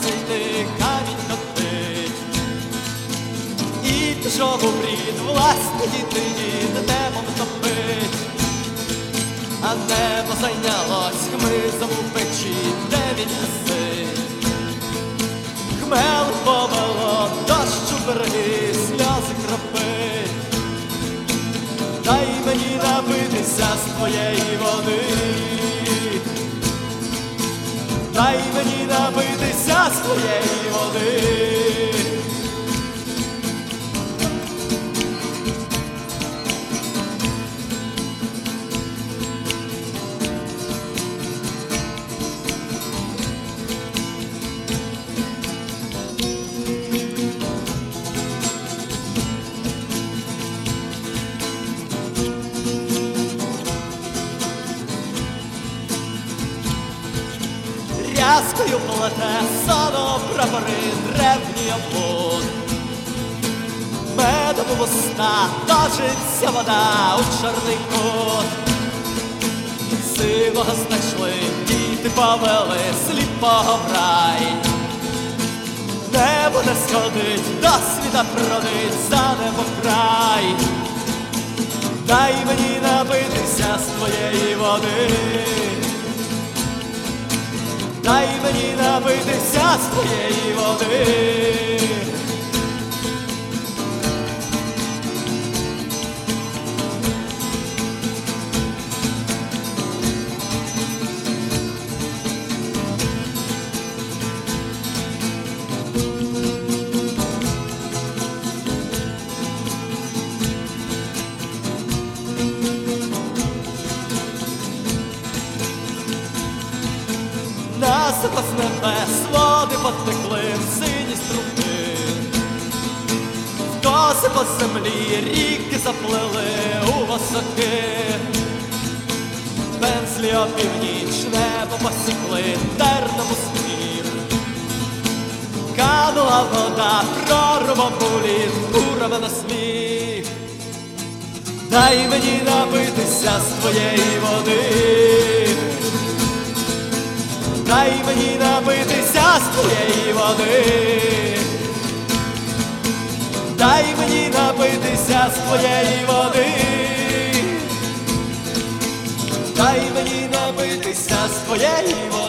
боявся йти, камінь топить. І пішов у брід, власні діти небом топить. А небо зайнялось хмизом у печі, де він висить. Хмел повело, дощ у береги, сльози кропить. Дай мені напитися з твоєї води, дай мені напитися з твоєї води. Рязкою плете соно прапори, древній облуд. Медом у вуста точиться вода у чорний кут. Сивого знайшли, діти повели сліпого в рай. Небо не сходить, до світа бродить за небо край. Дай мені напитися з твоєї води, дай мені напитися з твоєї води. Насипа з небес води потекли в сині струни. Коси по землі ріки заплили у восоки. Пензлі опівніч небо посікли терному сніг. Канула вода проруба булі, бурами на сміх. Дай мені напитися з твоєї води, дай мені напитися з твоєї води, дай мені напитися з твоєї води, дай мені напитися з твоєї води.